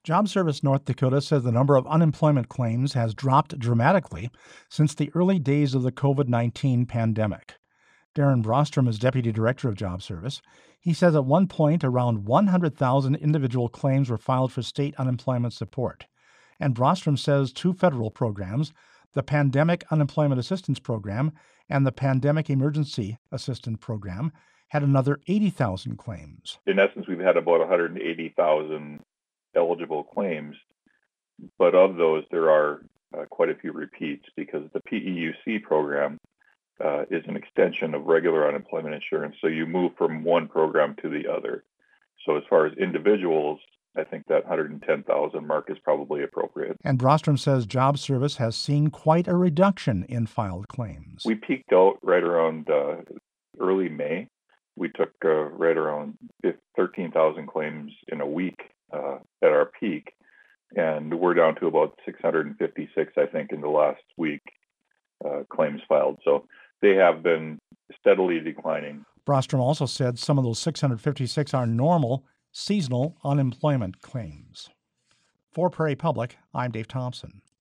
Job Service North Dakota says the number of unemployment claims has dropped dramatically since the early days of the COVID-19 pandemic. Darren Brostrom is Deputy Director of Job Service. He says at one point around 100,000 individual claims were filed for state unemployment support. And Brostrom says two federal programs, the Pandemic Unemployment Assistance Program and the Pandemic Emergency Assistance Program, had another 80,000 claims. In essence, we've had about 180,000 eligible claims, but of those, there are quite a few repeats because the PEUC program is an extension of regular unemployment insurance. So you move from one program to the other. So as far as individuals, I think that 110,000 mark is probably appropriate. And Brostrom says Job Service has seen quite a reduction in filed claims. We peaked out right around early May. We took right around 13,000 claims in a week at our peak, and we're down to about 656, I think, in the last week claims filed. So they have been steadily declining. Brostrom also said some of those 656 are normal seasonal unemployment claims. For Prairie Public, I'm Dave Thompson.